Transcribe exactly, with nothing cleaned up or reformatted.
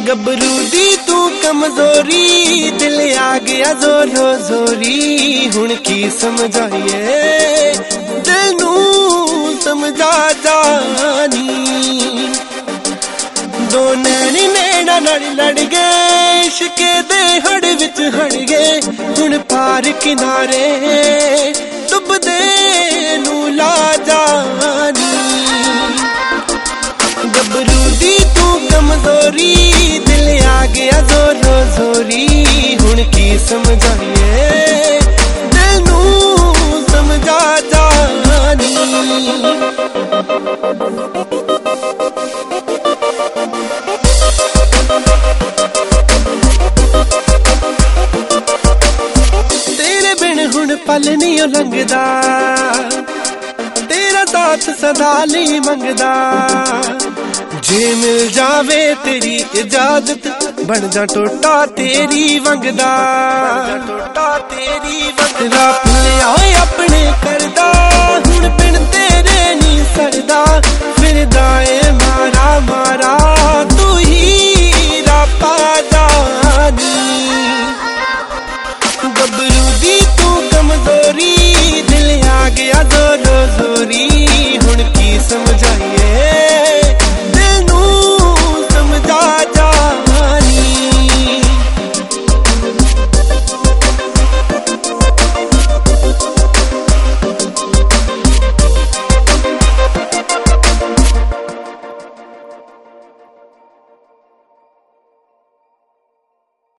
गबरू दी तू कमजोरी दिल आ गया जोरो जोरी हुण की समझाइए दिल नू समझा जानी दो नैनी नैना लड़ लड़ गए इश्के दे हड़ विच हड़ गए हुण पार किनारे डुबदे नू ला जानी गबरू दी तू कमजोरी दिल आ गया जोरो जोरी हुण की समझाइए दिल नू समझा जानी तेरे बिन हुण पल नहीं लंघदा तेरा साथ सदा नहीं मंगदा जे मिल जावे तेरी इजाजत बन जा टोटा तेरी वंगदा टोटा तेरी वंगदा भुलिया अपने करदा हुण बिन तेरे नहीं सरदा फिरदा ए मारा मारा तू ही रापा जानी गबरू दी तू कमजोरी दिल आ गया जोरो जोरी हुण की समझाइए